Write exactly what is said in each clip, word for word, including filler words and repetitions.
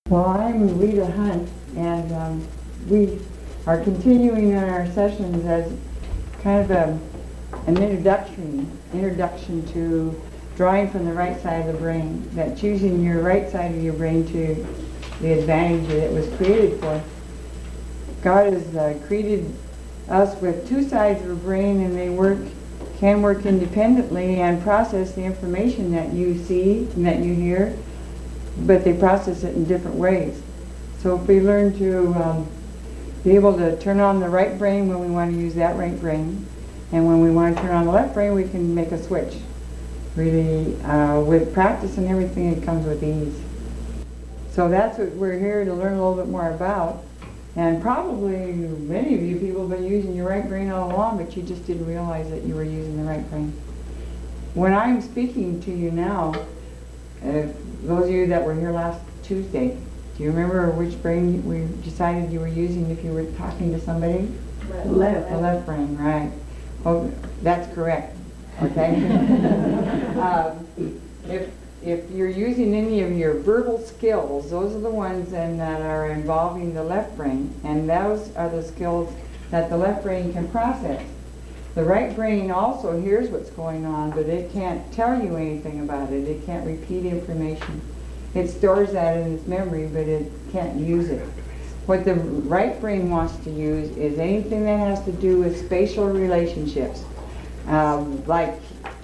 Well, I'm Rita Hunt, and um, we are continuing in our sessions as kind of a, an introduction, introduction to drawing from the right side of the brain, that's using your right side of your brain to the advantage that it was created for. God has uh, created us with two sides of the brain, and they work, can work independently and process the information that you see and that you hear, but they process it in different ways. So if we learn to um, be able to turn on the right brain when we want to use that right brain, and when we want to turn on the left brain, we can make a switch. Really, uh, with practice and everything, it comes with ease. So that's what we're here to learn a little bit more about. And probably many of you people have been using your right brain all along, but you just didn't realize that you were using the right brain. When I'm speaking to you now, if those of you that were here last Tuesday, do you remember which brain we decided you were using if you were talking to somebody? Left. Left. The left brain, right. Oh, that's correct. Okay? um, if, if you're using any of your verbal skills, those are the ones then that are involving the left brain, and those are the skills that the left brain can process. The right brain also hears what's going on, but it can't tell you anything about it. It can't repeat information. It stores that in its memory, but it can't use it. What the right brain wants to use is anything that has to do with spatial relationships, um, like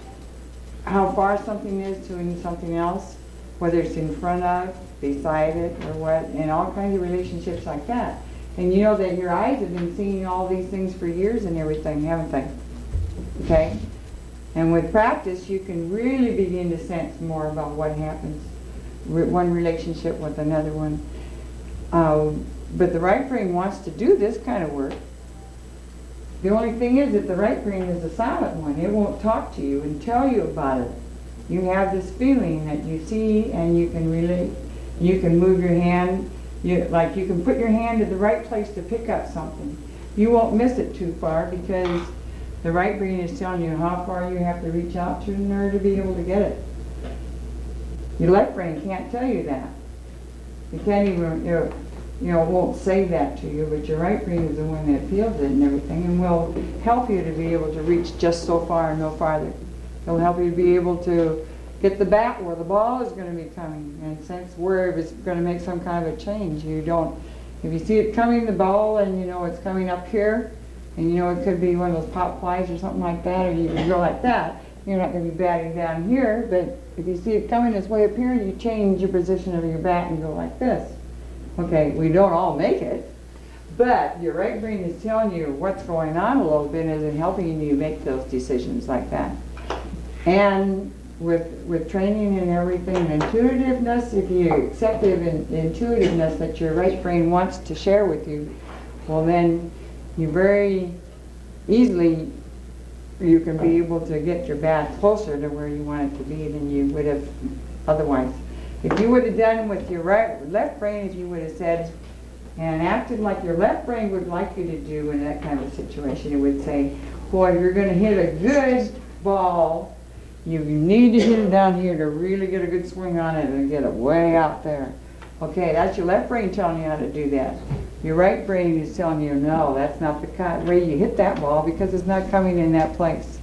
how far something is to something else, whether it's in front of, beside it, or what, and all kinds of relationships like that. And you know that your eyes have been seeing all these things for years and everything, haven't they? Okay? And with practice, you can really begin to sense more about what happens, re one relationship with another one. Um, but the right brain wants to do this kind of work. The only thing is that the right brain is a silent one. It won't talk to you and tell you about it. You have this feeling that you see, and you can relate. You can move your hand. You, like you can put your hand at the right place to pick up something. You won't miss it too far because the right brain is telling you how far you have to reach out to in order to be able to get it. Your left brain can't tell you that. It can't even, you know, you know, it won't say that to you, but your right brain is the one that feels it and everything, and will help you to be able to reach just so far and no farther. It'll help you to be able to get the bat where the ball is going to be coming, and sense where it's going to make some kind of a change. You don't, if you see it coming, the ball, and you know it's coming up here, and you know it could be one of those pop flies or something like that, or you can go like that, you're not going to be batting down here, but if you see it coming this way up here, you change your position of your bat and go like this. Okay, we don't all make it, but your right brain is telling you what's going on a little bit, and helping you make those decisions like that. And with with training and everything, intuitiveness, if you accept the intuitiveness that your right brain wants to share with you, well then you very easily, you can be able to get your bat closer to where you want it to be than you would have otherwise. If you would have done with your right, left brain, if you would have said and acted like your left brain would like you to do in that kind of situation, it would say, boy, if you're going to hit a good ball, you need to hit it down here to really get a good swing on it and get it way out there. Okay, that's your left brain telling you how to do that. Your right brain is telling you, no, that's not the kind way you hit that ball because it's not coming in that place.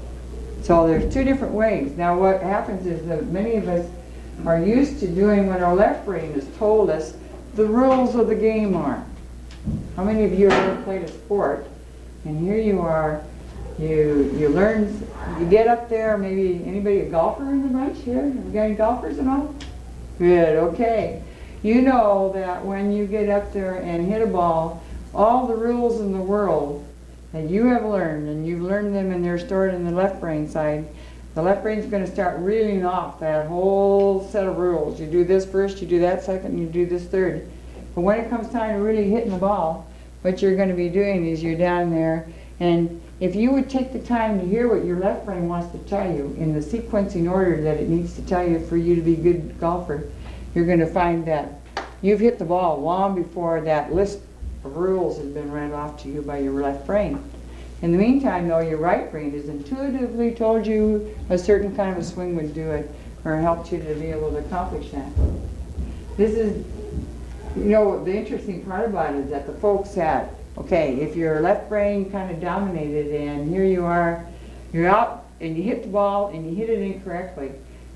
So there's two different ways. Now what happens is that many of us are used to doing what our left brain has told us the rules of the game are. How many of you have ever played a sport, and here you are, you you learn, you get up there, maybe anybody a golfer in the bunch here? Have you got any golfers and all? Good, okay. You know that when you get up there and hit a ball, all the rules in the world that you have learned, and you've learned them and they're stored in the left brain side, the left brain's going to start reeling off that whole set of rules. You do this first, you do that second, and you do this third. But when it comes time to really hitting the ball, what you're going to be doing is you're down there, and if you would take the time to hear what your left brain wants to tell you in the sequencing order that it needs to tell you for you to be a good golfer, you're going to find that you've hit the ball long before that list of rules has been read off to you by your left brain. In the meantime, though, your right brain has intuitively told you a certain kind of a swing would do it, or helped you to be able to accomplish that. This is You know, the interesting part about it is that the folks that, okay, if your left brain kind of dominated and here you are, you're out and you hit the ball and you hit it incorrectly,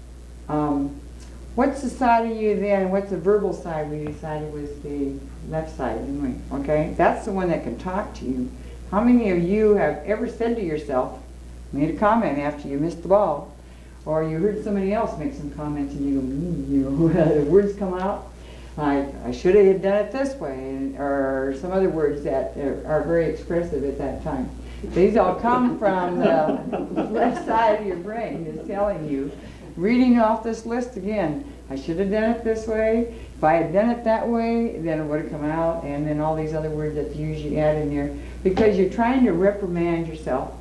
um, what's the side of you then, what's the verbal side we decided was the left side, didn't we? Okay, that's the one that can talk to you. How many of you have ever said to yourself, made a comment after you missed the ball, or you heard somebody else make some comments and you go, mm, you know, the words come out, like, I should have done it this way, or some other words that are very expressive at that time. These all come from the left side of your brain is telling you, reading off this list again, I should have done it this way. If I had done it that way, then it would have come out, and then all these other words that you usually add in there, because you're trying to reprimand yourself.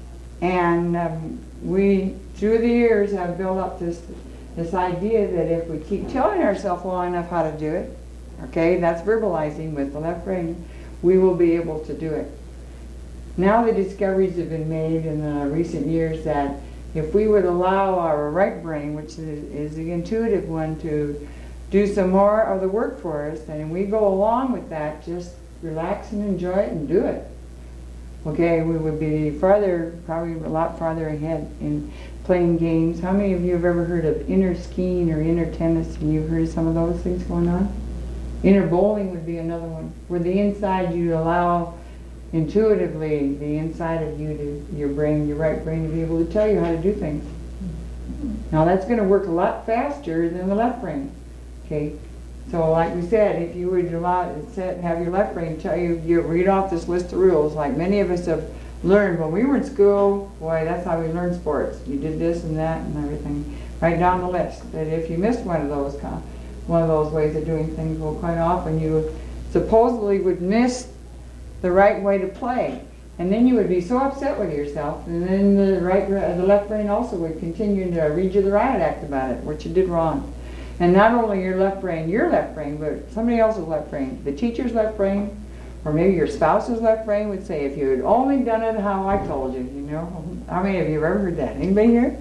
And um, we, through the years, have built up this this idea that if we keep telling ourselves long enough how to do it, okay, that's verbalizing with the left brain, we will be able to do it. Now the discoveries have been made in the recent years that if we would allow our right brain, which is, is the intuitive one, to do some more of the work for us, and we go along with that, just relax and enjoy it and do it. Okay, we would be farther, probably a lot farther ahead in playing games. How many of you have ever heard of inner skiing or inner tennis? Have you heard of some of those things going on? Inner bowling would be another one, where the inside you allow intuitively the inside of you, to your brain, your right brain, to be able to tell you how to do things. Now that's going to work a lot faster than the left brain. Okay, so like we said, if you would allow, have your left brain tell you, you read off this list of rules, like many of us have learned when we were in school. Boy, that's how we learned sports. You did this and that and everything. Write down the list. That if you missed one of those, one of those ways of doing things, well, quite often you supposedly would miss the right way to play, and then you would be so upset with yourself, and then the right, the left brain also would continue to read you the riot act about it, what you did wrong. And not only your left brain, your left brain, but somebody else's left brain, the teacher's left brain, or maybe your spouse's left brain would say, if you had only done it how I told you, you know. How many of you have ever heard that? Anybody here?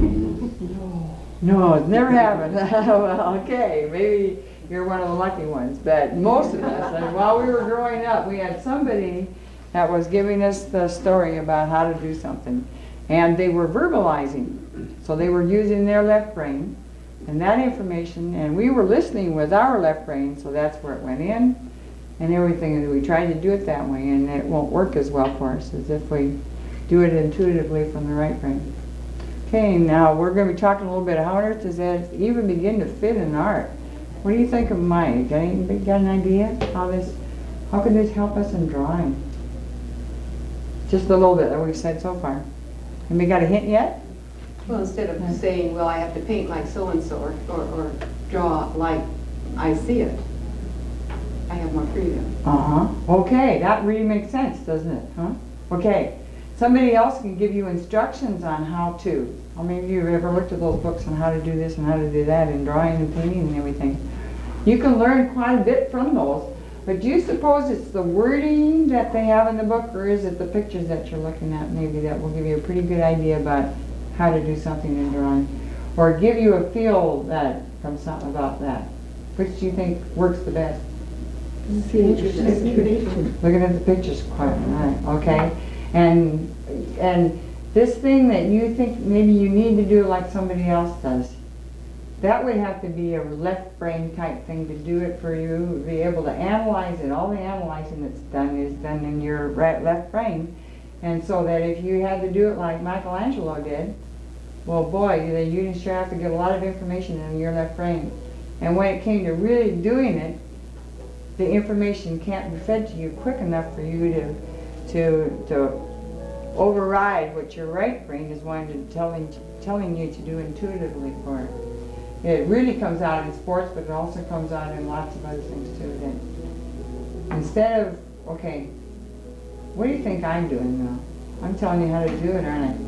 No, it's never happened. Well, okay, maybe you're one of the lucky ones, but most of us, and while we were growing up, we had somebody that was giving us the story about how to do something, and they were verbalizing, so they were using their left brain, and that information, and we were listening with our left brain, so that's where it went in, and everything, and we tried to do it that way, and it won't work as well for us as if we do it intuitively from the right brain. Okay, now we're going to be talking a little bit, how on earth does that even begin to fit in art? What do you think of mine? Got, any, got an idea how this, how could this help us in drawing? Just a little bit that we've said so far. Anybody got a hint yet? Well, instead of yeah. saying, well, I have to paint like so-and-so or, or, or draw like I see it, I have more freedom. Uh-huh. Okay, that really makes sense, doesn't it? Huh? Okay. Somebody else can give you instructions on how to. How many of you have ever looked at those books on how to do this and how to do that in drawing and painting and everything? You can learn quite a bit from those, but do you suppose it's the wording that they have in the book, or is it the pictures that you're looking at maybe that will give you a pretty good idea about how to do something in drawing, or give you a feel that from something about that? Which do you think works the best? Looking at the pictures, quite right. Okay. And and this thing that you think maybe you need to do it like somebody else does, that would have to be a left brain type thing to do it for you, be able to analyze it. All the analyzing that's done is done in your right, left brain. And so that if you had to do it like Michelangelo did, well boy, you sure have to get a lot of information in your left brain. And when it came to really doing it, the information can't be fed to you quick enough for you to to to override what your right brain is wanting to telling telling you to do intuitively for it. It really comes out in sports, but it also comes out in lots of other things too. That instead of, okay, what do you think I'm doing now? I'm telling you how to do it, aren't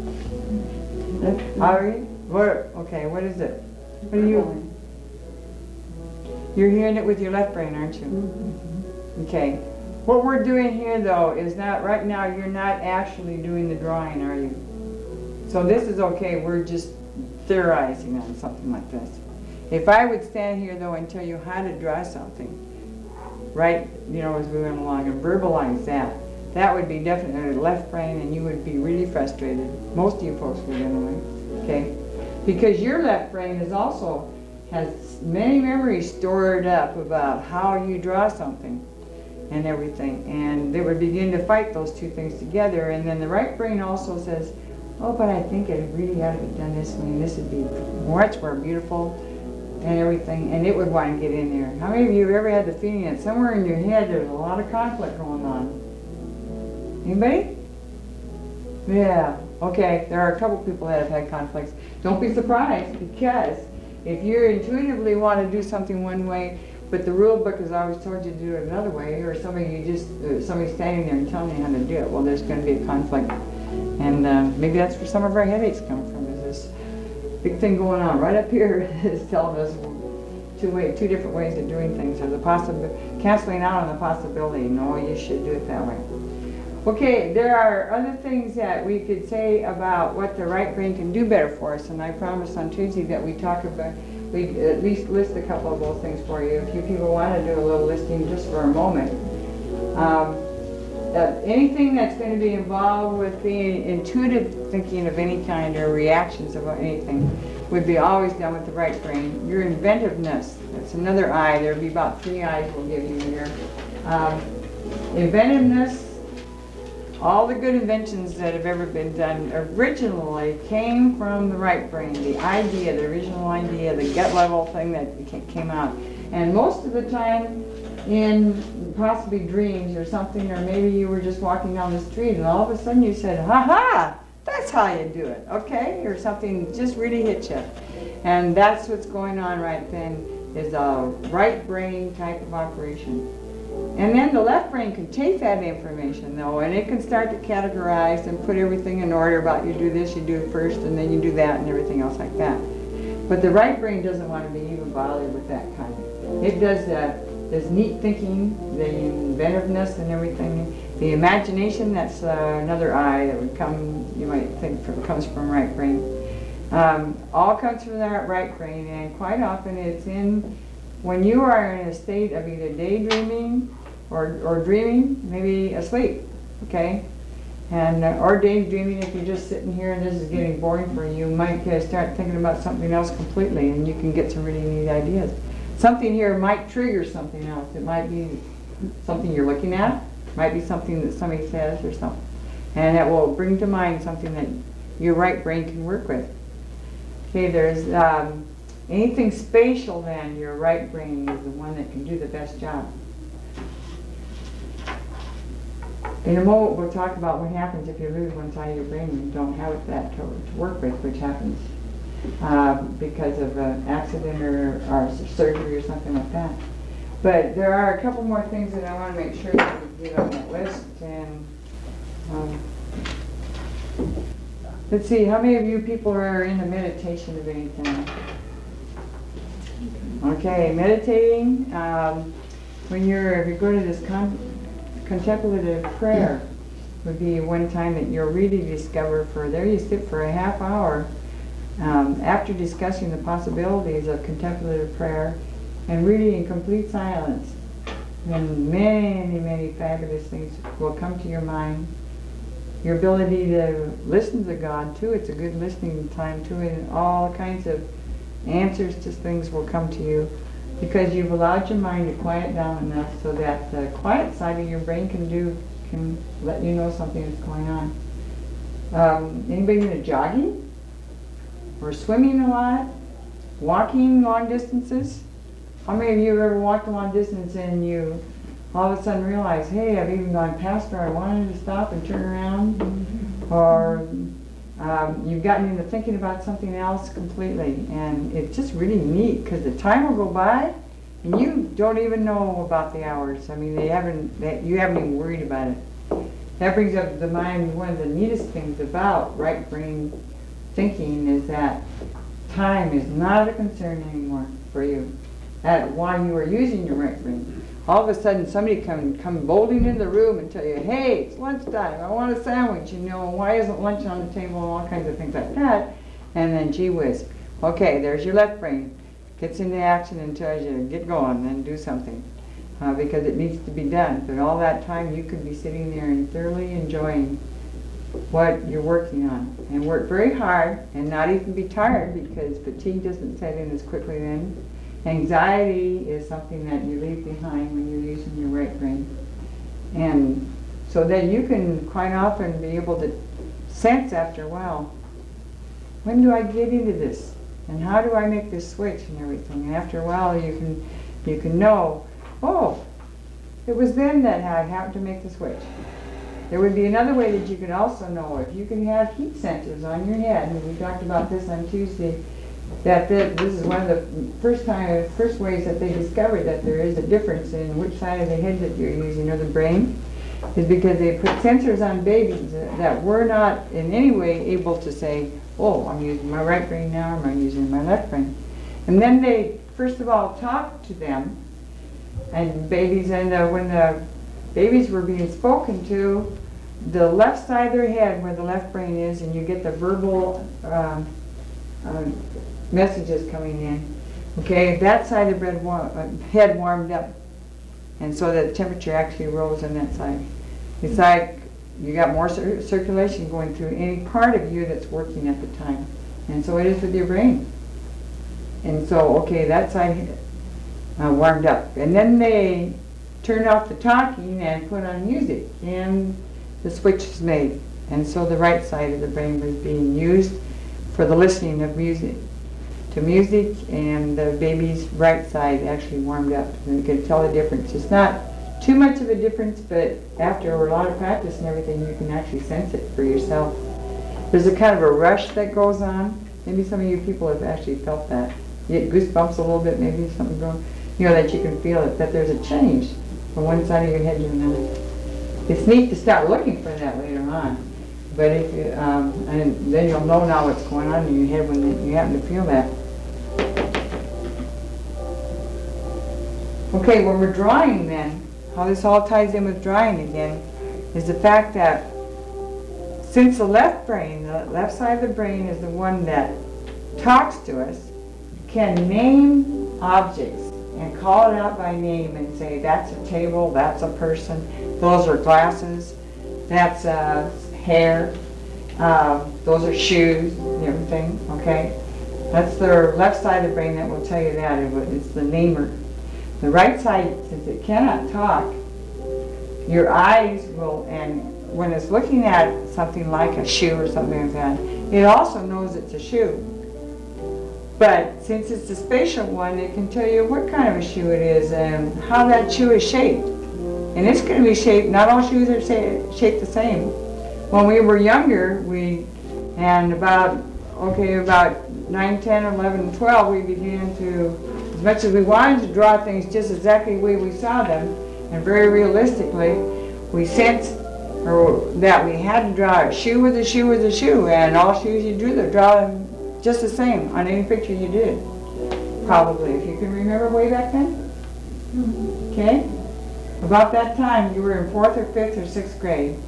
I? Are you? What? Okay, what is it? What are you? You're hearing it with your left brain, aren't you? Okay. What we're doing here, though, is not, right now, you're not actually doing the drawing, are you? So this is okay, we're just theorizing on something like this. If I would stand here though and tell you how to draw something, right, you know, as we went along and verbalize that, that would be definitely left brain and you would be really frustrated. Most of you folks would anyway, okay? Because your left brain is also, has many memories stored up about how you draw something and everything. And they would begin to fight those two things together. And then the right brain also says, oh, but I think it really ought to be done this way, and this would be much more beautiful and everything, and it would want to get in there. How many of you have ever had the feeling that somewhere in your head there's a lot of conflict going on? Anybody? Yeah, okay, there are a couple people that have had conflicts. Don't be surprised, because if you intuitively want to do something one way, but the rule book has always told you to do it another way, or somebody you just uh, somebody standing there and telling you how to do it, well, there's going to be a conflict. And uh, maybe that's where some of our headaches come from, is this big thing going on right up here is telling us two way, two different ways of doing things. There's a possibility, canceling out on the possibility, no, you should do it that way. Okay, there are other things that we could say about what the right brain can do better for us, and I promised on Tuesday that we talk about, we at least list a couple of those things for you. If you people want to do a little listing just for a moment. Um, Uh, anything that's going to be involved with being intuitive thinking of any kind or reactions about anything would be always done with the right brain. Your inventiveness, that's another eye. There would be about three eyes we'll give you here. Um, inventiveness, all the good inventions that have ever been done originally came from the right brain. The idea, the original idea, the gut level thing that came out. And most of the time, in possibly dreams or something, or maybe you were just walking down the street and all of a sudden you said, ha ha, that's how you do it, okay? Or something just really hit you. And that's what's going on right then, is a right brain type of operation. And then the left brain can take that information though, and it can start to categorize and put everything in order about you do this, you do it first, and then you do that, and everything else like that. But the right brain doesn't want to be even bothered with that kind of. It does that. There's neat thinking, the inventiveness and everything. The imagination, that's uh, another eye that would come, you might think from, comes from right brain. Um, all comes from that right brain, and quite often it's in, when you are in a state of either daydreaming or, or dreaming, maybe asleep, okay? And uh, or daydreaming, if you're just sitting here and this is getting boring for you, you might uh, start thinking about something else completely, and you can get some really neat ideas. Something here might trigger something else. It might be something you're looking at, might be something that somebody says or something. And that will bring to mind something that your right brain can work with. Okay, there's um, anything spatial then, your right brain is the one that can do the best job. In a moment we'll talk about what happens if you lose one side of your brain and you don't have that to, to work with, which happens. Uh, because of an accident or, or surgery or something like that. But there are a couple more things that I want to make sure that we get on that list. And um, let's see, how many of you people are into meditation of any kind? Okay, meditating. Um, when you're, if you go to this con contemplative prayer, would be one time that you'll really discover. For there, you sit for a half hour. Um, after discussing the possibilities of contemplative prayer and really in complete silence, then many, many fabulous things will come to your mind. Your ability to listen to God too, it's a good listening time too, and all kinds of answers to things will come to you because you've allowed your mind to quiet down enough so that the quiet side of your brain can do, can let you know something is going on. Um, anybody into jogging? Or swimming a lot, walking long distances. How many of you have ever walked a long distance and you all of a sudden realize, hey, I've even gone past where I wanted to stop and turn around? Mm-hmm. Or um, you've gotten into thinking about something else completely, and it's just really neat because the time will go by and you don't even know about the hours. I mean, they haven't, they, you haven't even worried about it. That brings up to mind one of the neatest things about right brain thinking is that time is not a concern anymore for you. That while you are using your right brain, all of a sudden somebody come come bolting into the room and tell you, hey, it's lunchtime, I want a sandwich, you know, why isn't lunch on the table, and all kinds of things like that. And then, gee whiz, okay, there's your left brain. gets into action and tells you, get going and do something. Uh, because it needs to be done. But all that time you could be sitting there and thoroughly enjoying what you're working on. And work very hard and not even be tired, because fatigue doesn't set in as quickly then. Anxiety is something that you leave behind when you're using your right brain. And so then you can quite often be able to sense after a while, when do I get into this? And how do I make this switch and everything? And after a while you can, you can know, oh, it was then that I happened to make the switch. There would be another way that you could also know. If you can have heat sensors on your head, and we talked about this on Tuesday, that the, this is one of the first time, first ways that they discovered that there is a difference in which side of the head that you're using, or the brain, is because they put sensors on babies that were not in any way able to say, oh, I'm using my right brain now, or I'm using my left brain. And then they, first of all, talked to them, and babies, and uh, when the babies were being spoken to, the left side of their head, where the left brain is, and you get the verbal um, uh, messages coming in, okay, that side of the bread war uh, head warmed up, and so the temperature actually rose on that side. It's like you got more cir circulation going through any part of you that's working at the time. And so it is with your brain. And so, okay, that side uh, warmed up. And then they turned off the talking and put on music, and the switch was made. And so the right side of the brain was being used for the listening of music, to music, and the baby's right side actually warmed up. And you could tell the difference. It's not too much of a difference, but after a lot of practice and everything, you can actually sense it for yourself. There's a kind of a rush that goes on. Maybe some of you people have actually felt that. You get goosebumps a little bit, maybe something going, you know, that you can feel it, that there's a change from one side of your head to another. It's neat to start looking for that later on. But if you, um, and then you'll know now what's going on in your head when you happen to feel that. Okay, when we're drawing then, how this all ties in with drawing again, is the fact that since the left brain, the left side of the brain is the one that talks to us, can name objects and call it out by name and say, that's a table, that's a person, those are glasses, that's uh, hair, uh, those are shoes, and everything, okay? That's the left side of the brain that will tell you that. It's the namer. The right side, since it cannot talk, your eyes will, and when it's looking at something like a shoe or something like that, it also knows it's a shoe. But since it's a spatial one, it can tell you what kind of a shoe it is and how that shoe is shaped. And it's going to be shaped, not all shoes are shaped the same. When we were younger, we, and about, okay, about nine, ten, eleven, twelve, we began to, as much as we wanted to draw things just exactly the way we saw them, and very realistically, we sensed or that we had to draw a shoe with a shoe with a shoe, and all shoes you drew, they draw them just the same on any picture you did, probably, if you can remember way back then. Okay? About that time, you were in fourth or fifth or sixth grade,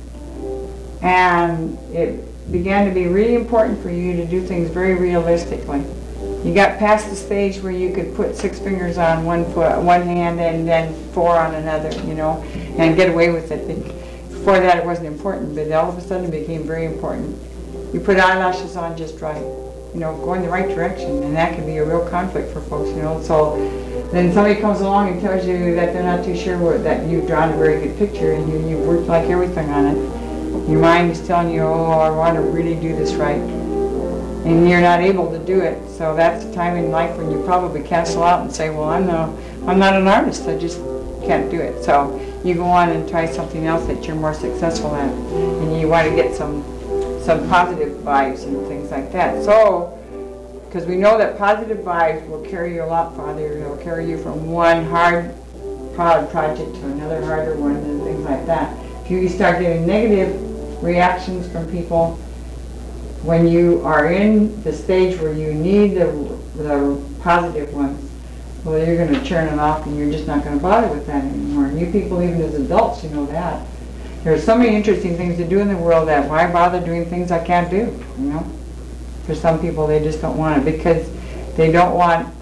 and it began to be really important for you to do things very realistically. You got past the stage where you could put six fingers on one foot, one hand, and then four on another, you know, and get away with it. Before that, it wasn't important, but all of a sudden, it became very important. You put eyelashes on just right, you know, going the right direction, and that can be a real conflict for folks, you know. So then somebody comes along and tells you that they're not too sure what, that you've drawn a very good picture, and you, you've worked like everything on it. Your mind is telling you, oh, I want to really do this right. And you're not able to do it. So that's the time in life when you probably cancel out and say, well, I'm, no, I'm not an artist, I just can't do it. So you go on and try something else that you're more successful at, and you want to get some some positive vibes and things like that. So, because we know that positive vibes will carry you a lot farther. It'll carry you from one hard, proud project to another harder one and things like that. If you start getting negative reactions from people when you are in the stage where you need the, the positive ones, well, you're going to turn it off and you're just not going to bother with that anymore. And you people, even as adults, you know that. There's so many interesting things to do in the world that why bother doing things I can't do, you know? For some people, they just don't want it because they don't want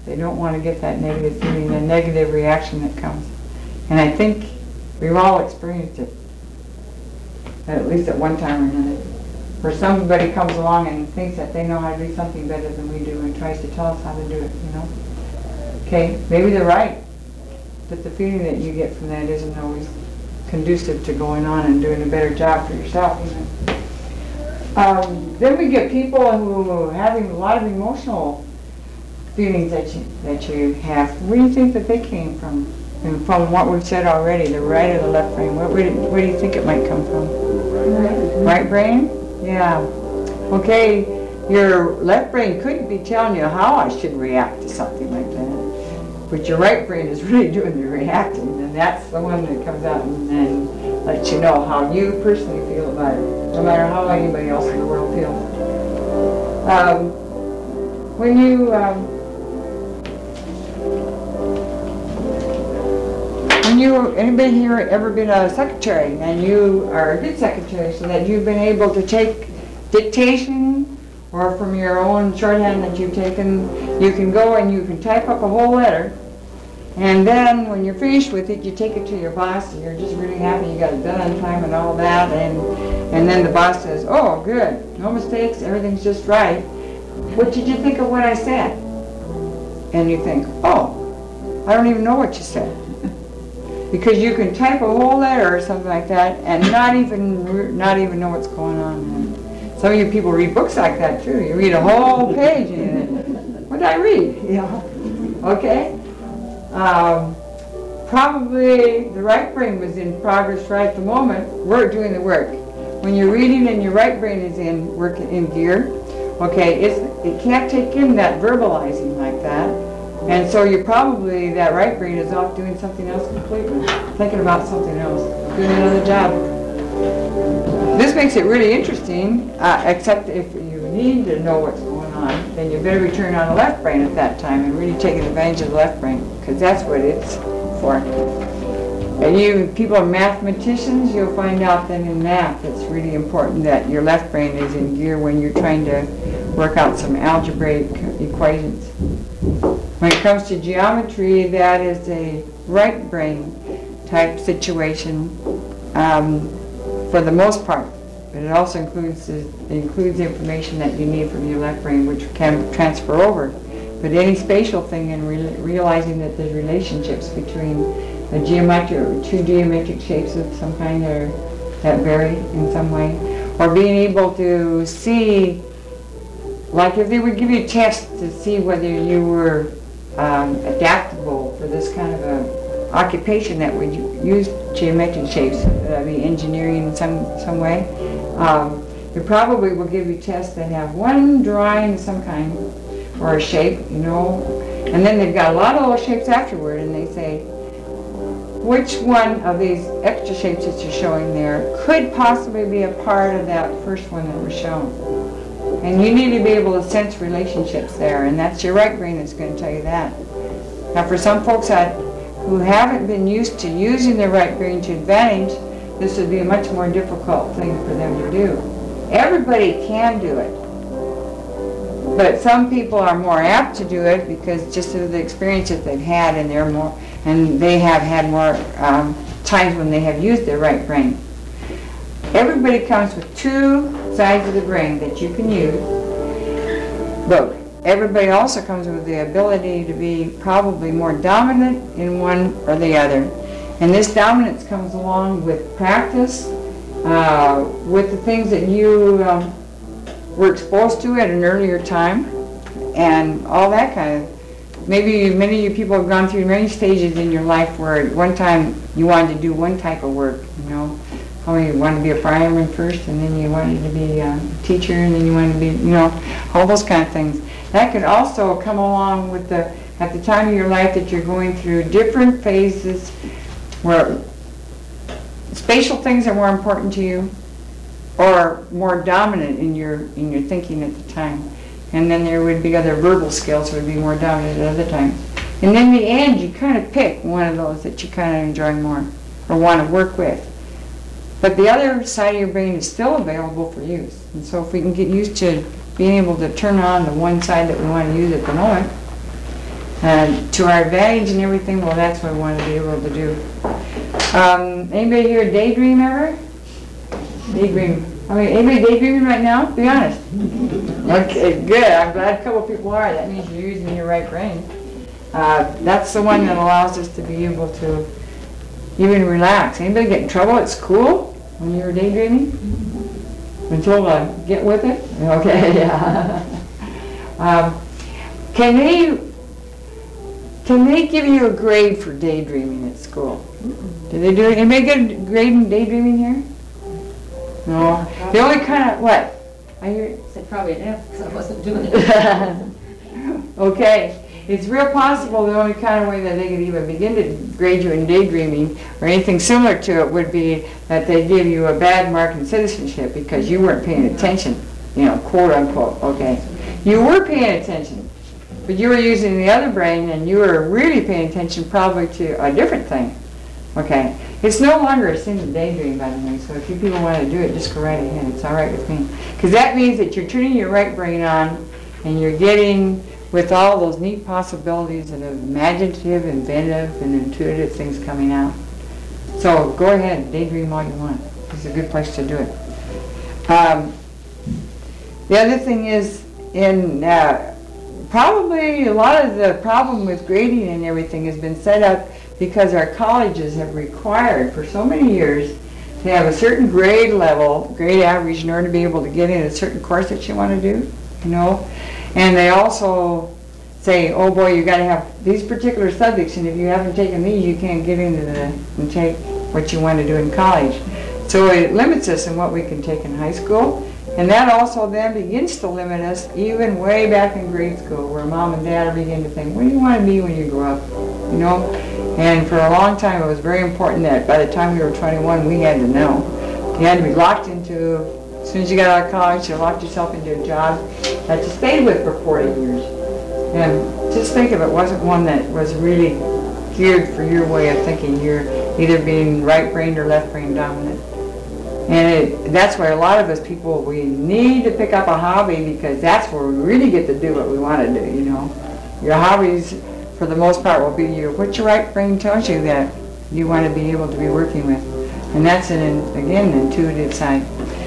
They don't want to get that negative feeling, the negative reaction that comes. And I think we've all experienced it, at least at one time or another, where somebody comes along and thinks that they know how to do something better than we do and tries to tell us how to do it, you know? Okay, maybe they're right, but the feeling that you get from that isn't always conducive to going on and doing a better job for yourself, even. Um, then we get people who are having a lot of emotional feelings that you, that you have. Where do you think that they came from? And from what we've said already, the right or the left brain, where, where, do, where do you think it might come from? Right. Right brain? Yeah. Okay, your left brain could be telling you how I should react to something like that. But your right brain is really doing the reacting, and that's the one that comes out and then lets you know how you personally feel about it, no matter how anybody else in the world feels. Um, when you um, when you anybody here ever been a secretary, and you are a good secretary, so that you've been able to take dictation, or from your own shorthand that you've taken, you can go and you can type up a whole letter, and then when you're finished with it, you take it to your boss, and you're just really happy you got it done on time and all that, and and then the boss says, oh, good, no mistakes, everything's just right. What did you think of what I said? And you think, oh, I don't even know what you said. Because you can type a whole letter or something like that and not even not even know what's going on. Some of you people read books like that too. You read a whole page and you think, what did I read? You know? Okay? Um, probably the right brain was in progress right at the moment. We're doing the work. When you're reading and your right brain is in work in gear, okay, it's, it can't take in that verbalizing like that. And so you're probably, that right brain is off doing something else completely, thinking about something else, doing another job. This makes it really interesting, uh, except if you need to know what's going on, then you better be turning on the left brain at that time and really taking advantage of the left brain, because that's what it's for. And you people are mathematicians, you'll find out that in math it's really important that your left brain is in gear when you're trying to work out some algebraic equations. When it comes to geometry, that is a right brain type situation um, for the most part. But it also includes it includes information that you need from your left brain, which can transfer over. But any spatial thing and re realizing that there's relationships between a geometric or two geometric shapes of some kind or that vary in some way, or being able to see, like if they would give you a test to see whether you were um, adaptable for this kind of a occupation that would use geometric shapes, that'd be engineering in some some way. Um, they probably will give you tests that have one drawing of some kind or a shape, you know, and then they've got a lot of those shapes afterward, and they say, which one of these extra shapes that you're showing there could possibly be a part of that first one that was shown? And you need to be able to sense relationships there, and that's your right brain that's going to tell you that. Now for some folks that, who haven't been used to using their right brain to advantage, this would be a much more difficult thing for them to do. Everybody can do it, but some people are more apt to do it because just of the experiences they've had, and they're more, and they have had more um, times when they have used their right brain. Everybody comes with two sides of the brain that you can use, but everybody also comes with the ability to be probably more dominant in one or the other. And this dominance comes along with practice, uh, with the things that you um, were exposed to at an earlier time, and all that kind of. Maybe many of you people have gone through many stages in your life where at one time you wanted to do one type of work, you know. How you wanted to be a fireman first, and then you wanted to be a teacher, and then you wanted to be, you know, all those kind of things. That could also come along with the, at the time of your life that you're going through different phases where spatial things are more important to you or more dominant in your, in your thinking at the time. And then there would be other verbal skills that would be more dominant at other times. And in the end, you kind of pick one of those that you kind of enjoy more or want to work with. But the other side of your brain is still available for use. And so if we can get used to being able to turn on the one side that we want to use at the moment, uh, to our advantage and everything, well, that's what we want to be able to do. Um, anybody here daydream ever? Daydream. I mean, anybody daydreaming right now? Be honest. Okay, good. I'm glad a couple people are. That means you're using your right brain. Uh, that's the one that allows us to be able to even relax. Anybody get in trouble at school when you were daydreaming? Been told to get with it? Okay, yeah. um, can they can they give you a grade for daydreaming at school? Do they do it? Anybody get a grade in daydreaming here? No. The only kind of what? I hear. Said probably an F because I wasn't doing it. Okay. It's real possible the only kind of way that they could even begin to grade you in daydreaming or anything similar to it would be that they give you a bad mark in citizenship because you weren't paying attention, you know, quote unquote, okay. You were paying attention, but you were using the other brain and you were really paying attention probably to a different thing, okay. It's no longer a sin to daydream, by the way, so if you people want to do it, just go right ahead. It's all right with me. Because that means that you're turning your right brain on and you're getting with all those neat possibilities and imaginative, inventive, and intuitive things coming out. So go ahead, daydream all you want. It's a good place to do it. Um, the other thing is, in uh, probably a lot of the problem with grading and everything has been set up because our colleges have required for so many years to have a certain grade level, grade average, in order to be able to get in a certain course that you want to do, you know. And they also say, oh boy, you got to have these particular subjects, and if you haven't taken these, you can't get into the and take what you want to do in college. So it limits us in what we can take in high school, and that also then begins to limit us even way back in grade school, where mom and dad begin to think, what do you want to be when you grow up? You know. And for a long time, it was very important that by the time we were twenty-one, we had to know. You had to be locked into. As soon as you got out of college, you locked yourself into a job that you stayed with for forty years. And just think if it wasn't one that was really geared for your way of thinking. You're either being right-brained or left-brain dominant. And it, that's why a lot of us people, we need to pick up a hobby because that's where we really get to do what we want to do, you know. Your hobbies, for the most part, will be your, what your right brain tells you that you want to be able to be working with. And that's, an, again, an intuitive side.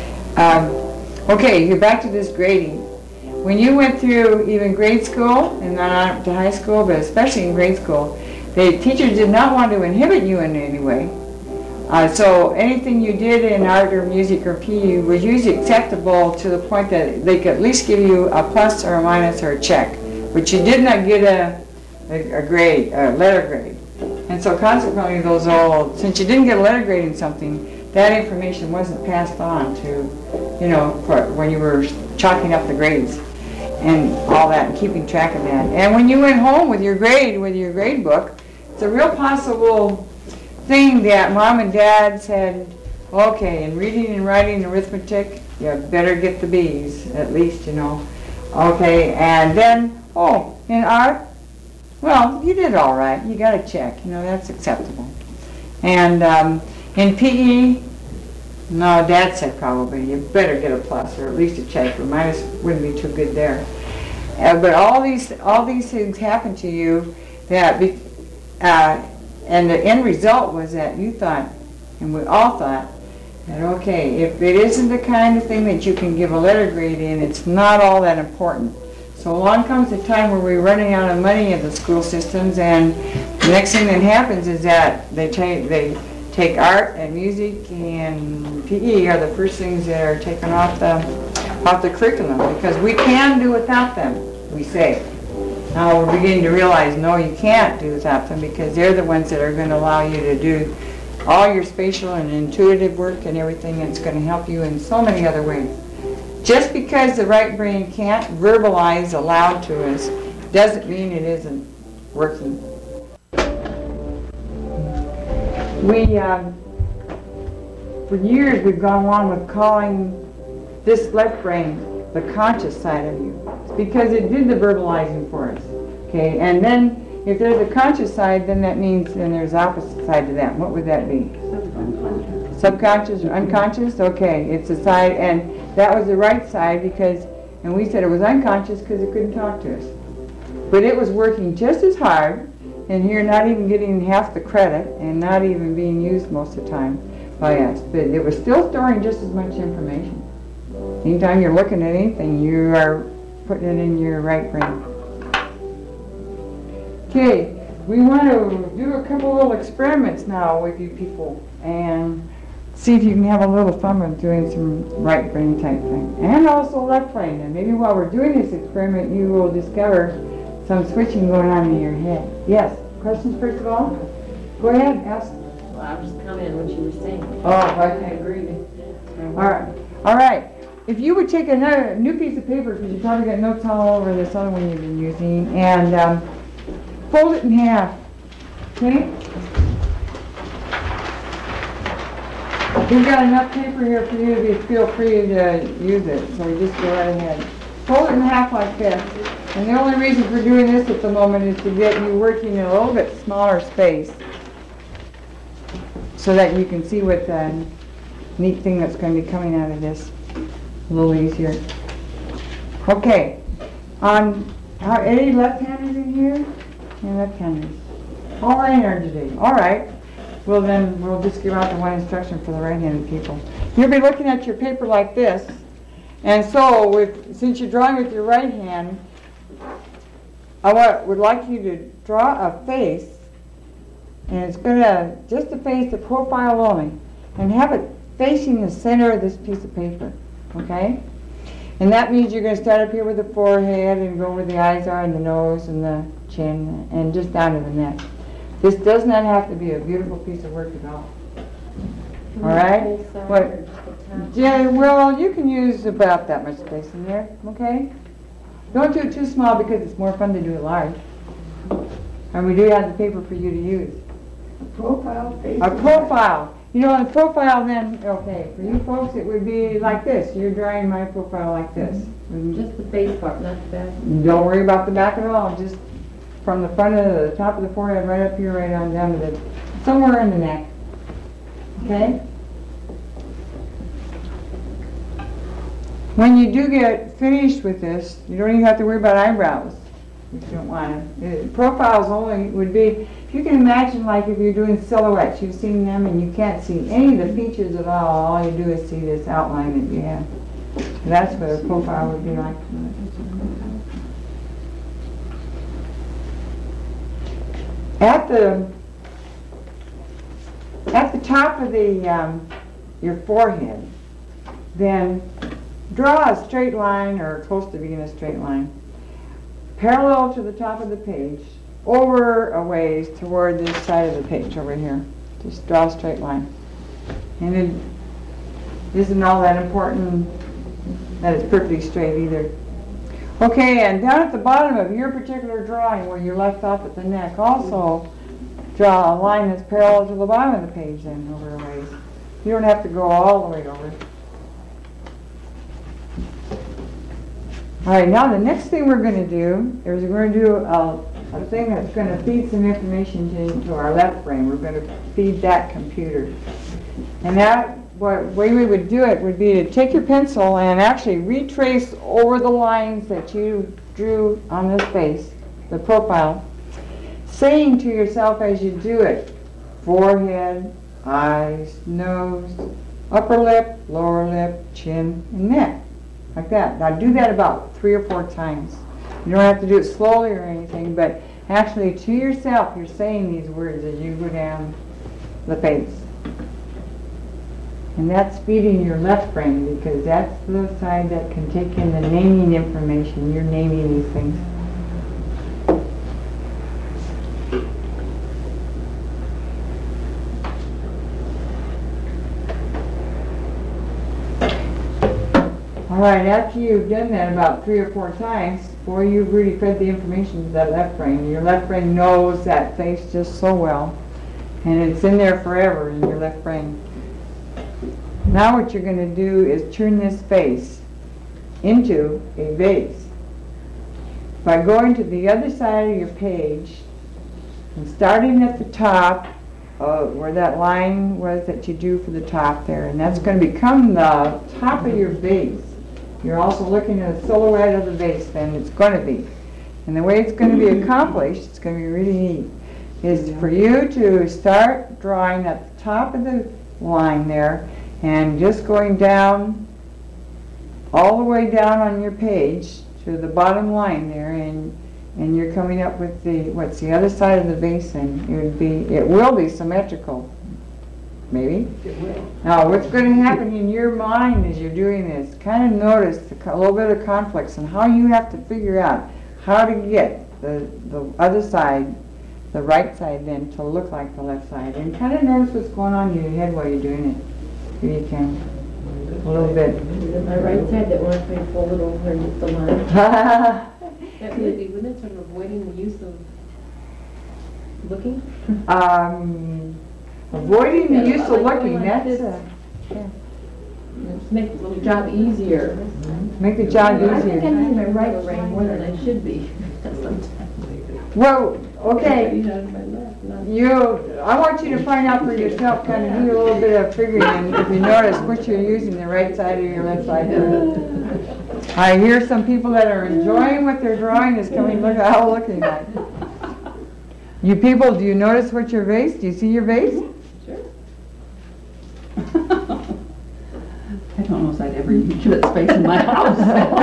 Um, okay, you're back to this grading. When you went through even grade school, and not on up to high school, but especially in grade school, the teachers did not want to inhibit you in any way. Uh, so anything you did in art or music or P E was usually acceptable to the point that they could at least give you a plus or a minus or a check. But you did not get a, a, a grade, a letter grade. And so consequently, those all, since you didn't get a letter grade in something, that information wasn't passed on to, you know, for when you were chalking up the grades and all that and keeping track of that. And when you went home with your grade, with your grade book, it's a real possible thing that mom and dad said, okay, in reading and writing and arithmetic, you better get the B's, at least, you know. Okay, and then, oh, in art, well, you did all right. You got a check, you know, that's acceptable. And um, in P E, no, Dad said probably, you better get a plus or at least a check, or minus wouldn't be too good there. Uh, but all these, all these things happen to you that, be, uh, and the end result was that you thought, and we all thought, that okay, if it isn't the kind of thing that you can give a letter grade in, it's not all that important. So along comes the time where we're running out of money in the school systems, and the next thing that happens is that they take they take art and music and P E are the first things that are taken off the off the curriculum because we can do without them, we say. Now we're beginning to realize, no, you can't do without them because they're the ones that are going to allow you to do all your spatial and intuitive work and everything that's going to help you in so many other ways. Just because the right brain can't verbalize aloud to us doesn't mean it isn't working. We, um, for years, we've gone along with calling this left brain the conscious side of you. It's because it did the verbalizing for us. Okay, and then if there's a conscious side, then that means then there's opposite side to that. What would that be? Subconscious. Subconscious or unconscious? Okay, it's a side, and that was the right side because, and we said it was unconscious because it couldn't talk to us. But it was working just as hard, and here not even getting half the credit, and not even being used most of the time by us. But it was still storing just as much information. Anytime you're looking at anything, you are putting it in your right brain. Okay, we want to do a couple little experiments now with you people, and see if you can have a little fun with doing some right brain type thing. And also left brain. And maybe while we're doing this experiment, you will discover some switching going on in your head. Yes, questions first of all? Go ahead, ask. Well, I was just commenting on what you were saying. Oh, I okay. agree. All right, all right. If you would take another new piece of paper, because you probably got notes all over this other one you've been using, and um, fold it in half, okay? We've got enough paper here for you to be, feel free to use it, so you just go right ahead. Fold it in half like this. And the only reason for doing this at the moment is to get you working in a little bit smaller space, so that you can see what the neat thing that's going to be coming out of this a little easier. Okay. On, are any left-handers in here? Any left-handers? All right, today. All right. Well, then we'll just give out the one instruction for the right-handed people. You'll be looking at your paper like this, and so with, since you're drawing with your right hand, I want, would like you to draw a face, and it's going to, just a face, the profile only, and have it facing the center of this piece of paper, okay? And that means you're going to start up here with the forehead and go where the eyes are and the nose and the chin and just down to the neck. This does not have to be a beautiful piece of work at all. All right? What? Yeah, well, you can use about that much space in there, okay? Don't do it too small because it's more fun to do it large. And we do have the paper for you to use. A profile face. A profile. You know, a profile then, okay, for you folks it would be like this. You're drawing my profile like this. Mm-hmm. Just the face part, not the back. Don't worry about the back at all. Just from the front of the top of the forehead right up here, right on down to the, somewhere in the neck. Okay? When you do get finished with this, you don't even have to worry about eyebrows if you don't want to. Profiles only would be, if you can imagine like if you're doing silhouettes, you've seen them and you can't see any of the features at all, all you do is see this outline that you have. That's what a profile would be like. At the at the top of the um, your forehead, then draw a straight line, or close to being a straight line, parallel to the top of the page, over a ways toward this side of the page over here. Just draw a straight line. And it isn't all that important that it's perfectly straight either. Okay, and down at the bottom of your particular drawing where you left off at the neck, also draw a line that's parallel to the bottom of the page then, over a ways. You don't have to go all the way over. All right, now the next thing we're going to do is we're going to do a, a thing that's going to feed some information to, into our left brain. We're going to feed that computer. And that, what way we would do it would be to take your pencil and actually retrace over the lines that you drew on this face, the profile, saying to yourself as you do it, forehead, eyes, nose, upper lip, lower lip, chin, and neck. Like that. Now do that about three or four times. You don't have to do it slowly or anything, but actually to yourself you're saying these words as you go down the face. And that's feeding your left brain because that's the side that can take in the naming information. You're naming these things. All right, after you've done that about three or four times, boy, you've really fed the information to that left brain. Your left brain knows that face just so well, and it's in there forever in your left brain. Now what you're going to do is turn this face into a vase by going to the other side of your page and starting at the top uh, where that line was that you drew for the top there, and that's going to become the top of your vase. You're also looking at a silhouette of the vase then, it's going to be. And the way it's going to be accomplished, it's going to be really neat, is for you to start drawing at the top of the line there and just going down, all the way down on your page to the bottom line there, and and you're coming up with the, what's the other side of the basin. It would be, it will be symmetrical, maybe. It will. Now, what's going to happen in your mind as you're doing this, kind of notice the, co- a little bit of conflicts and how you have to figure out how to get the, the other side, the right side then, to look like the left side. And kind of notice what's going on in your head while you're doing it, if you can. A little bit. My right side that one, if I fold it over and hit the line. That would be, wouldn't it sort of avoiding the use of looking? um, avoiding the use of Like looking, going like that's, this. uh, yeah. Just make the job easier. Make the job I think easier. I'm using my right brain more than I should be. Sometimes. Well, okay. Use out of my left, not- You, I want you to find out for yourself, kind of do a little bit of figuring, and if you notice which you're using, the right side or your left side. I hear some people that are enjoying what they're drawing is coming, look at how looking like. You people, do you notice what your vase, do you see your vase? Sure. I don't know if I'd ever use that space in my house.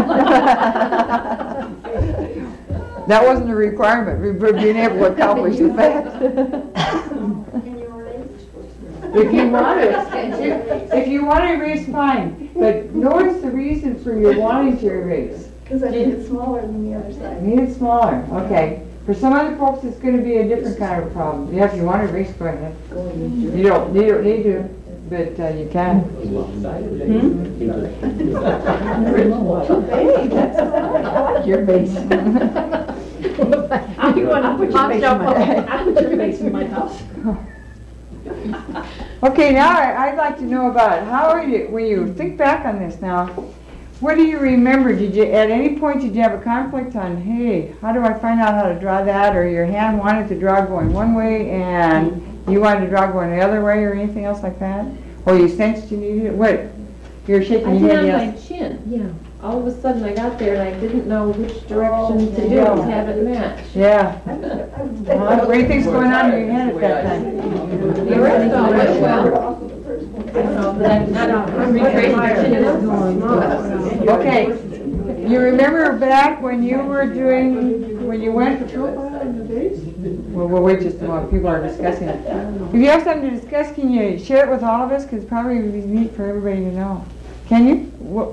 That wasn't a requirement, we were being able to accomplish the fact. Can you erase? If you want to, if you want to erase, fine, but notice the reason for your wanting to erase. Because I made it smaller than the other side. Made it smaller, okay. For some other folks, it's going to be a different kind of problem. Yeah, if you want to erase, go ahead. You don't, you don't need to, but uh, you can. Hey, that's fine. I like your face. I want to put your face in my, I put your face in my house. Okay, now I- I'd like to know about, how are you, when you think back on this now, what do you remember? Did you, at any point, did you have a conflict on, hey, how do I find out how to draw that? Or your hand wanted to draw going one way and you wanted to draw going the other way, or anything else like that? Or you sensed you needed it? What? You're shaking I your did head, on yes? my chin, yeah. All of a sudden I got there and I didn't know which direction to do yeah. to have it match. Yeah. Huh? What do you think's going on in your head at that time? The rest all went well. I don't know, but I'm not retracing my chin. Okay, you remember back when you were doing, when you went, well, we'll wait just a moment, people are discussing it. If you have something to discuss, can you share it with all of us? Because probably it would be neat for everybody to know. Can you? What,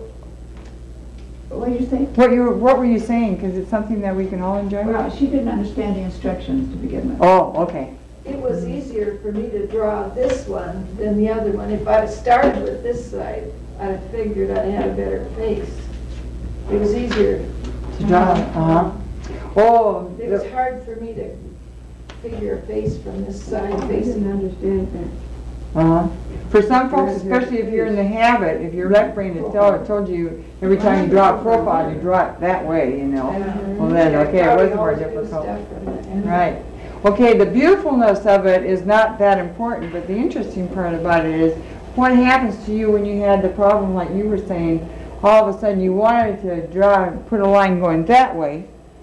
What did you say? what you, what were you saying? Because it's something that we can all enjoy. Well, she didn't understand the instructions to begin with. Oh, okay. It was easier for me to draw this one than the other one. If I'd have started with this side, I'd have figured I'd had a better face. It was easier. To draw, uh-huh. Oh, It was the- hard for me to figure a face from this side facing. understand that. Uh-huh. For some folks, especially if you're in the habit, if your left brain has told, told you every time you draw a profile, you draw it that way, you know. Well then, okay, it was more difficult. Right. Okay, the beautifulness of it is not that important, but the interesting part about it is what happens to you when you had the problem, like you were saying, all of a sudden you wanted to draw, put a line going that way,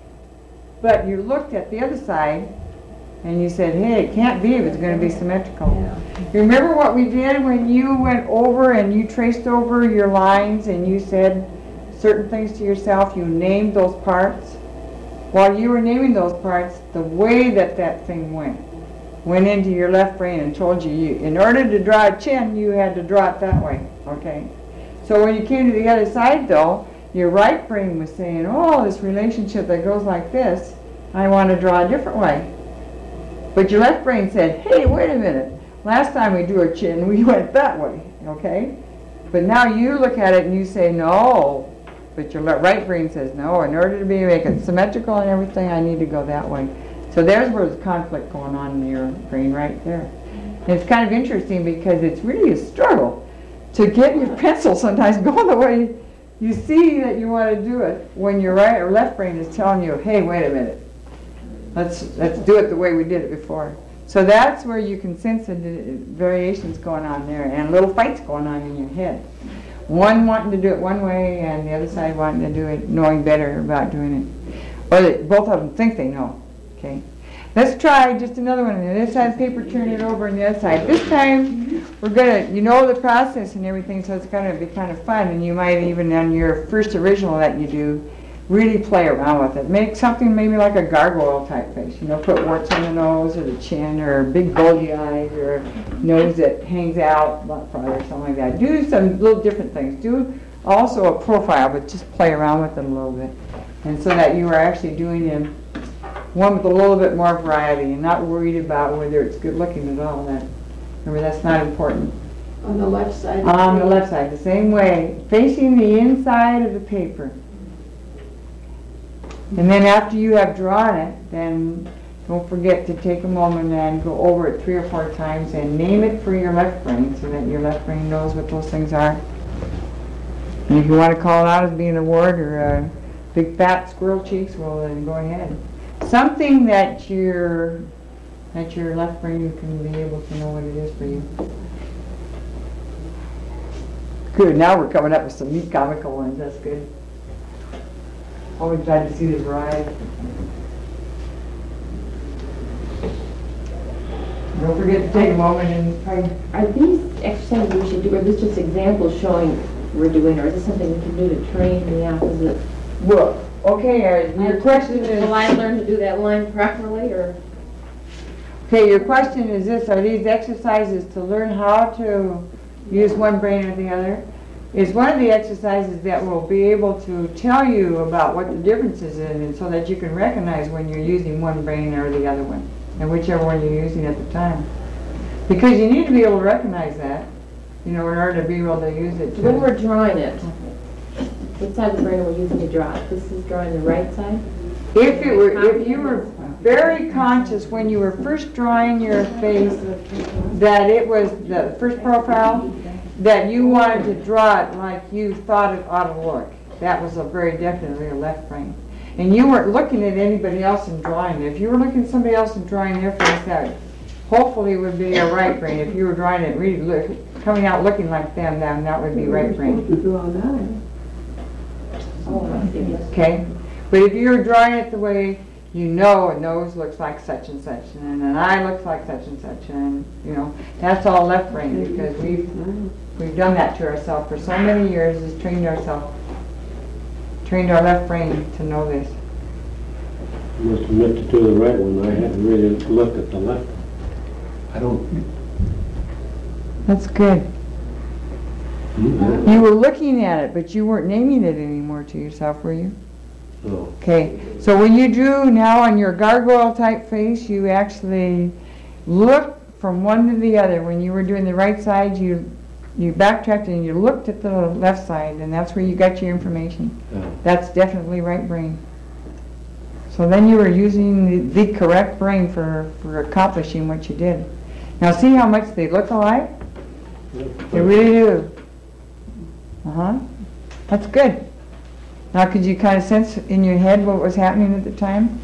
but you looked at the other side and you said, hey, it can't be if it's going to be symmetrical. You remember what we did when you went over and you traced over your lines and you said certain things to yourself, you named those parts? While you were naming those parts, the way that that thing went, went into your left brain and told you, you, in order to draw a chin, you had to draw it that way, okay? So when you came to the other side, though, your right brain was saying, oh, this relationship that goes like this, I want to draw a different way. But your left brain said, hey, wait a minute, last time we drew a chin, we went that way, okay? But now you look at it and you say, no. But your le- right brain says, no, in order to be make it symmetrical and everything, I need to go that way. So there's where there's conflict going on in your brain right there. And it's kind of interesting because it's really a struggle to get your pencil sometimes going the way you see that you want to do it when your right or left brain is telling you, hey, wait a minute, let's, let's do it the way we did it before. So that's where you can sense the variations going on there and little fights going on in your head. One wanting to do it one way and the other side wanting to do it, knowing better about doing it. Or they, both of them think they know, okay? Let's try just another one. On the other side of the paper, turn it over on the other side. This time, we're gonna, you know the process and everything, so it's gonna be kind of fun. And you might even, on your first original that you do, really play around with it. Make something maybe like a gargoyle type face. You know, put warts on the nose or the chin or big bulgy eyes or a nose that hangs out a lot farther or something like that. Do some little different things. Do also a profile, but just play around with them a little bit. And so that you are actually doing them one with a little bit more variety and not worried about whether it's good looking at all. That, remember, that's not important. On the left side. On the left side, the same way, facing the inside of the paper. And then after you have drawn it, then don't forget to take a moment and go over it three or four times and name it for your left brain so that your left brain knows what those things are. And if you want to call it out as being a wart or a big fat squirrel cheeks, well then go ahead. Something that your that your left brain can be able to know what it is for you. Good, now we're coming up with some neat comical ones, that's good. Always glad to see the variety. Don't forget to take a moment and try. Are these exercises we should do, or is this just examples showing we're doing, or is this something we can do to train the opposite? Well, okay, uh, your question is... Will I learn to do that line properly, or? Okay, your question is this, are these exercises to learn how to use one brain or the other? Is one of the exercises that will be able to tell you about what the difference is in, and so that you can recognize when you're using one brain or the other one, and whichever one you're using at the time. Because you need to be able to recognize that, you know, in order to be able to use it. So when we're drawing it, what side of the brain are we using to draw it? This is drawing the right side? If it were, if you were very conscious when you were first drawing your face that it was the first profile, that you wanted to draw it like you thought it ought to look, that was a very definitely a left brain. And you weren't looking at anybody else and drawing it. If you were looking at somebody else and drawing their face, that hopefully would be a right brain. If you were drawing it really look, coming out looking like them, then that would be right brain. Okay? But if you're drawing it the way you know a nose looks like such and such, and an eye looks like such and such, and you know, that's all left brain, because we've we've done that to ourselves for so many years, is trained ourselves, trained our left brain to know this. I must admit to do the right one. I hadn't really looked at the left. I don't. That's good. Mm-hmm. You were looking at it, but you weren't naming it anymore to yourself, were you? No. Okay, so when you drew now on your gargoyle type face, you actually looked from one to the other. When you were doing the right side, you you backtracked and you looked at the left side, and that's where you got your information. Yeah. That's definitely right brain. So then you were using the, the correct brain for, for accomplishing what you did. Now see how much they look alike? They really do. Uh-huh. That's good. Now, could you kind of sense in your head what was happening at the time?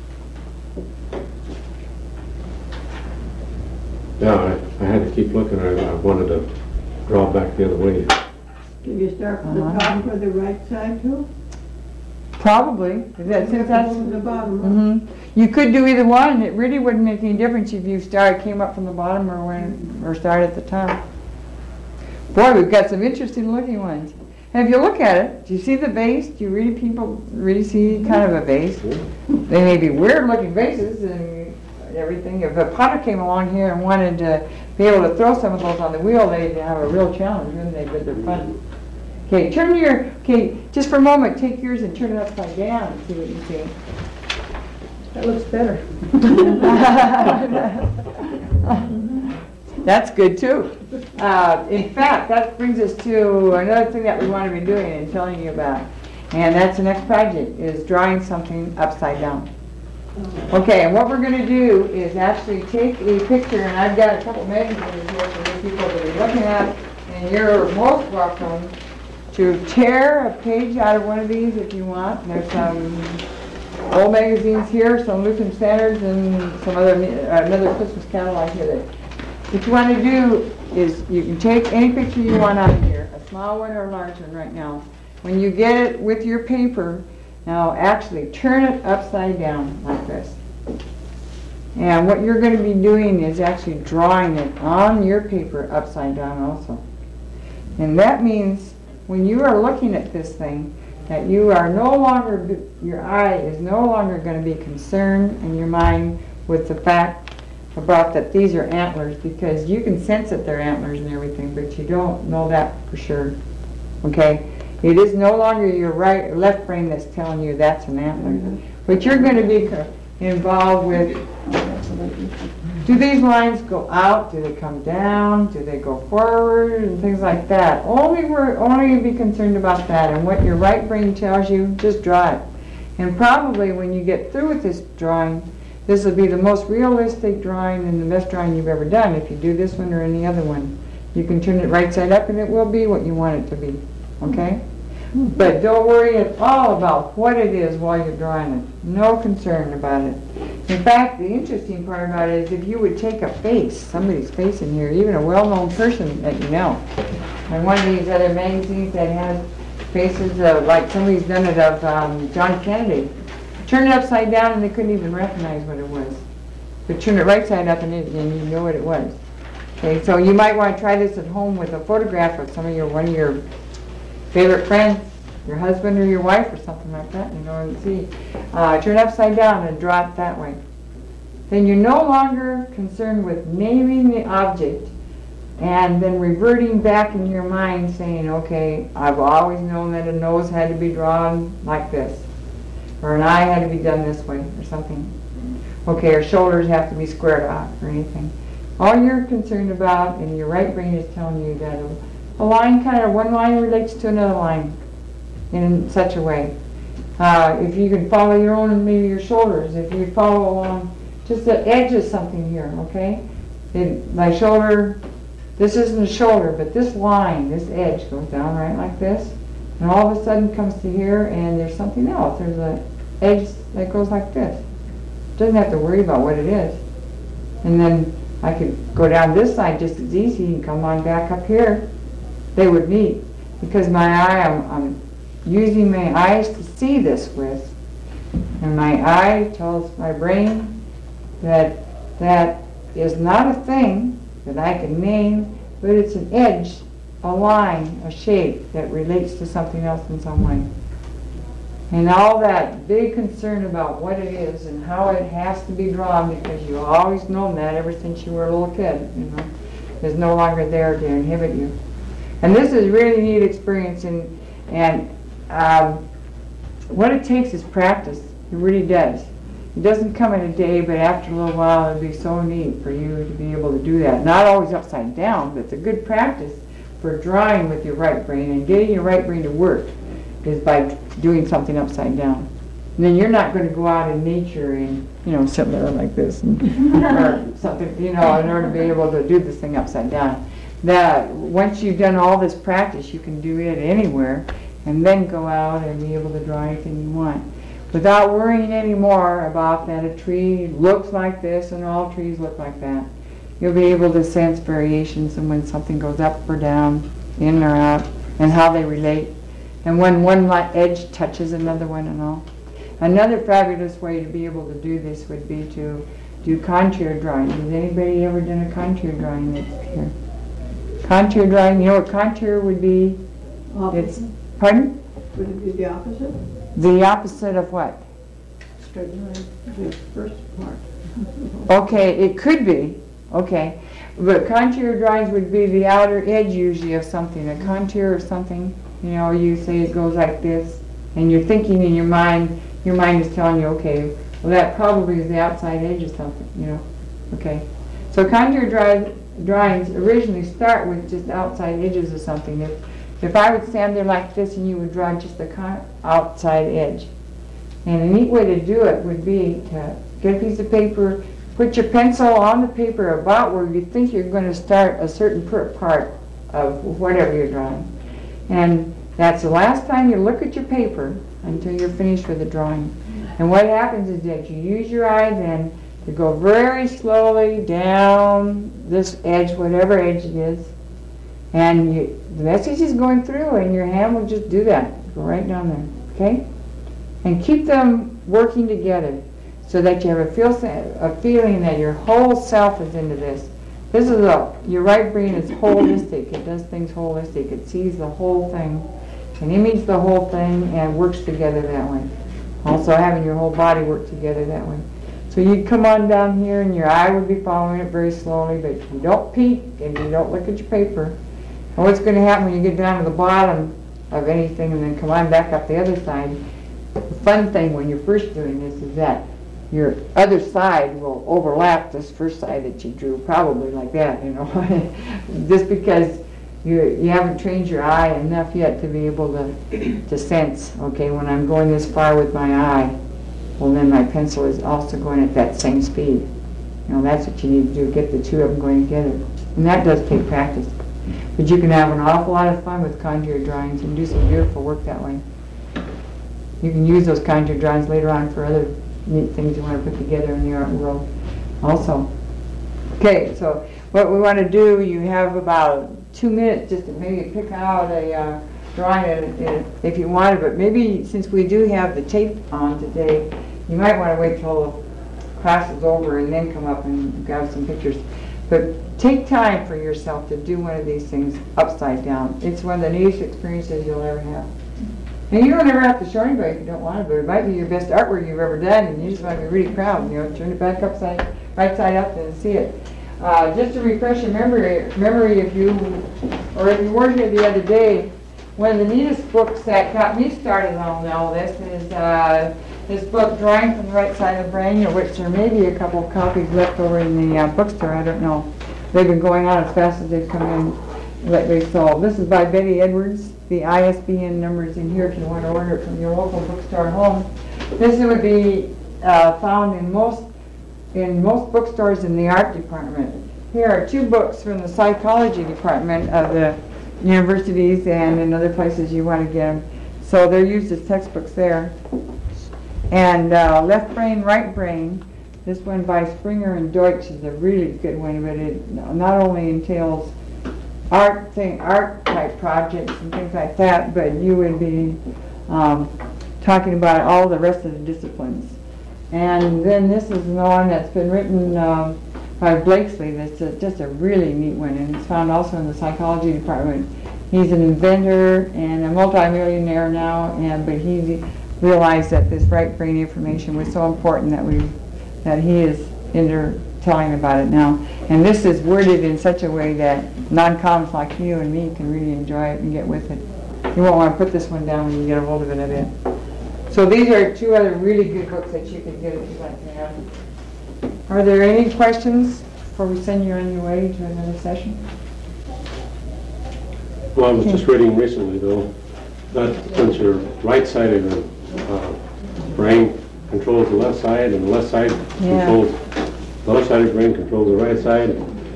Yeah, I, I had to keep looking. I, I wanted to draw back the other way. Can you start from Uh-huh. the top for the right side too? Probably. Is that, since that's, From the bottom up? mm-hmm. You could do either one. It really wouldn't make any difference if you started, came up from the bottom or when, or started at the top. Boy, we've got some interesting looking ones. And if you look at it, do you see the vase? Do you really people really see kind of a vase? They may be weird looking vases and everything. If a potter came along here and wanted to be able to throw some of those on the wheel, they'd have a real challenge, wouldn't they? But they're fun. Okay, turn your, okay, just for a moment, take yours and turn it upside down and see what you see. That looks better. That's good too. Uh, in fact, that brings us to another thing that we want to be doing and telling you about. And that's the next project, is drawing something upside down. Okay, and what we're going to do is actually take a picture, and I've got a couple magazines here for you people to be looking at, and you're most welcome to tear a page out of one of these if you want. There's some old magazines here, some Lutheran Standards, and some other, uh, another Christmas catalog here. That what you want to do is you can take any picture you want out of here, a small one or a large one right now. When you get it with your paper, Now actually turn it upside down like this. And what you're going to be doing is actually drawing it on your paper upside down also. And that means when you are looking at this thing, that you are no longer, your eye is no longer going to be concerned in your mind with the fact about that these are antlers, because you can sense that they're antlers and everything, but you don't know that for sure. Okay? It is no longer your right or left brain that's telling you that's an antler. But you're going to be involved with, do these lines go out? Do they come down? Do they go forward? And things like that. Only we're only be concerned about that, and what your right brain tells you, just draw it. And probably when you get through with this drawing, this will be the most realistic drawing and the best drawing you've ever done. If you do this one or any other one, you can turn it right side up and it will be what you want it to be. Okay? But don't worry at all about what it is while you're drawing it. No concern about it. In fact, the interesting part about it is if you would take a face, somebody's face in here, even a well-known person that you know, and one of these other magazines that has faces of, like somebody's done it of um, John Kennedy, turn it upside down and they couldn't even recognize what it was. But turn it right side up and, it, and you know what it was. Okay, so you might want to try this at home with a photograph of some of your, one of your favorite friends, your husband or your wife or something like that, you know, and see. Uh, turn it upside down and draw it that way. Then you're no longer concerned with naming the object and then reverting back in your mind saying, okay, I've always known that a nose had to be drawn like this, or an eye had to be done this way, or something. Okay, or shoulders have to be squared off, or anything. All you're concerned about, and your right brain is telling you that a, a line kind of, one line relates to another line in such a way. Uh, if you can follow your own, maybe your shoulders, if you follow along just the edge of something here, okay? It, my shoulder, this isn't a shoulder, but this line, this edge goes down right like this, and all of a sudden comes to here, and there's something else. There's an edge that goes like this. Doesn't have to worry about what it is. And then I could go down this side just as easy and come on back up here. They would meet, because my eye, I'm, I'm using my eyes to see this with, and my eye tells my brain that that is not a thing that I can name, but it's an edge, a line, a shape that relates to something else in some way. And all that big concern about what it is and how it has to be drawn, because you've always known that ever since you were a little kid, you know, is no longer there to inhibit you. And this is really neat experience, and, and um, what it takes is practice. It really does. It doesn't come in a day, but after a little while it'll be so neat for you to be able to do that. Not always upside down, but it's a good practice for drawing with your right brain, and getting your right brain to work is by doing something upside down. And then you're not going to go out in nature and, you know, sit there like this and, or something, you know, in order to be able to do this thing upside down. That once you've done all this practice, you can do it anywhere, and then go out and be able to draw anything you want, without worrying anymore about that a tree looks like this and all trees look like that. You'll be able to sense variations and when something goes up or down, in or out, and how they relate, and when one li- edge touches another one and all. Another fabulous way to be able to do this would be to do contour drawing. Has anybody ever done a contour drawing that's here? Contour drawing, you know what contour would be? It's, pardon? Would it be the opposite? The opposite of what? Straight line, the first part. Okay, it could be. Okay. But contour drawings would be the outer edge usually of something. A contour or something, you know, you say it goes like this, and you're thinking in your mind, your mind is telling you, okay, well that probably is the outside edge of something, you know. Okay. So contour draw, drawings originally start with just outside edges of something. If, if I would stand there like this and you would draw just the con- outside edge. And a neat way to do it would be to get a piece of paper, put your pencil on the paper about where you think you're going to start a certain per- part of whatever you're drawing. And that's the last time you look at your paper until you're finished with the drawing. And what happens is that you use your eye then to go very slowly down this edge, whatever edge it is, and you, the message is going through and your hand will just do that. Go right down there, okay? and keep them working together so that you have a feel, a feeling that your whole self is into this. This is a, your right brain is holistic. It does things holistic. It sees the whole thing, and image the whole thing, and works together that way. Also having your whole body work together that way. So you come on down here, and your eye would be following it very slowly, but you don't peek and you don't look at your paper. And what's going to happen when you get down to the bottom of anything and then come on back up the other side, the fun thing when you're first doing this is that your other side will overlap this first side that you drew, probably like that, you know, just because you you haven't trained your eye enough yet to be able to to sense, okay, when I'm going this far with my eye, well then my pencil is also going at that same speed. You know, that's what you need to do, get the two of them going together. And that does take practice. But you can have an awful lot of fun with contour drawings and do some beautiful work that way. You can use those contour drawings later on for other neat things you want to put together in the art world also. Okay, so what we want to do, you have about two minutes just to maybe pick out a uh, drawing uh, uh, if you want it, but maybe since we do have the tape on today, you might want to wait till class is over and then come up and grab some pictures. But take time for yourself to do one of these things upside down. It's one of the neatest experiences you'll ever have. And you don't ever have to show anybody if you don't want to, but it might be your best artwork you've ever done, and you just want to be really proud. You know, turn it back upside, right side up, and see it. Uh, just to refresh your memory, memory, if you, or if you weren't here the other day, one of the neatest books that got me started on all this is uh, this book, Drawing from the Right Side of the Brain, of which there may be a couple of copies left over in the uh, bookstore. I don't know. They've been going on as fast as they've come in lately. So this is by Betty Edwards. The I S B N number is in here if you want to order it from your local bookstore at home. This would be uh, found in most in most bookstores in the art department. Here are two books from the psychology department of the universities and in other places you want to get them. So they're used as textbooks there. And uh, Left Brain, Right Brain. This one by Springer and Deutsch is a really good one, but it not only entails art thing, art type projects and things like that, but you would be um, talking about all the rest of the disciplines. And then this is the one that's been written um, by Blakesley. That's a, just a really neat one, and it's found also in the psychology department. He's an inventor and a multimillionaire now, and but he realized that this right brain information was so important that we that he is into telling about it now. And this is worded in such a way that non-coms like you and me can really enjoy it and get with it. You won't want to put this one down when you get a hold of it a bit. So these are two other really good books that you can get if you'd like to have. Are there any questions before we send you on your way to another session? Well, I was just reading recently, though, that since your right side of the uh, brain controls the left side, and the left side Yeah. controls the left side of the brain controls the right side,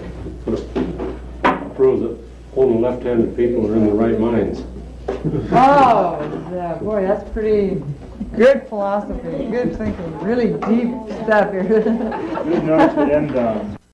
it proves that only left-handed people are in the right minds. Oh, yeah, boy, that's pretty good philosophy, good thinking, really deep stuff here. Good note to end on.